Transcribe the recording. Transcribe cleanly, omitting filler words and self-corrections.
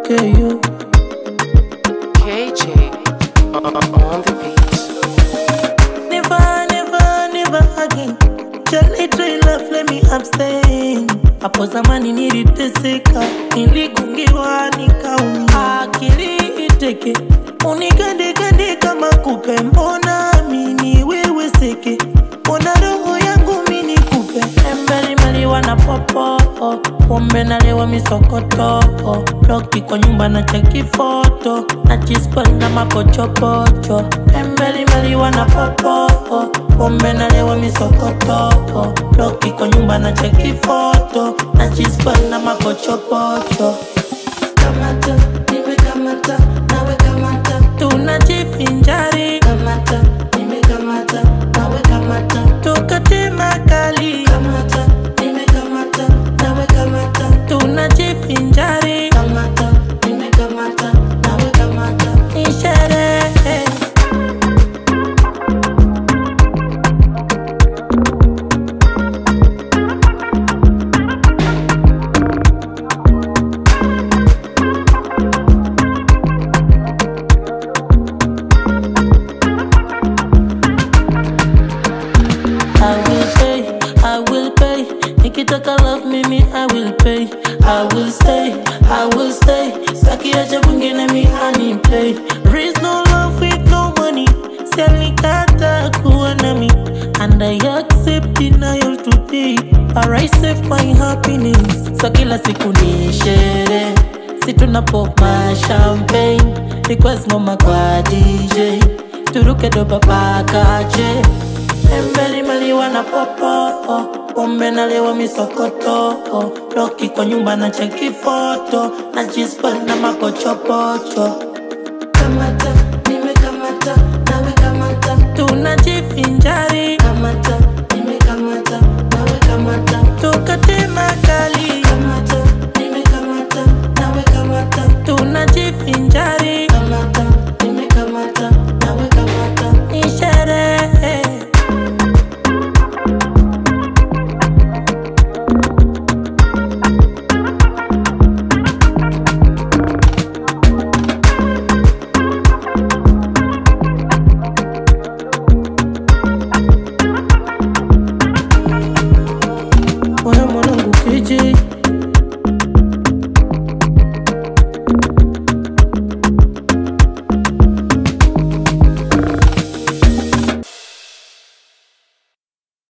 KU. KJ on the beat. Never, never, never again. Jali try love, let me abstain. Hapo zamani niliteseka, niligungiwa nikaumia. Akili iteke, unikande kande kama kupe. Mbona mini wewe seke, mbona roho yangu mini kupe. Mbeli mali wana popo, pombe nalewa misokoto. Loki kwa nyumba na cheki foto, na chispa na mapochopocho. Mbeli mali wana popo, pombe nalewa misokoto. Loki kwa nyumba na cheki foto, na chispa na mapochopocho. Kamata, nimekamata, nawe kamata. Tunajifinjari. Kamata, nimekamata, nawe kamata. Tukate makali. Kamata, nimekamata, nawe kamata. Tunajifinjari. Kamata, nimekamata, nawe kamata. Ni sherehe. I will pay. Nikitaka love mimi, I will pay. I will stay. Saki acha mwingine mi play. There is no love with no money. Sialikata kuwa nami, and I accept denial today. I save my happiness. So kila siku ni sherehe, si tunapop champagne. Request ngoma kwa DJ, turuke doba paka che. Mbeli mali wana popo, pombe nalewa misokoto. Loki kwa nyumba na cheki foto, na chispa na mapochopocho.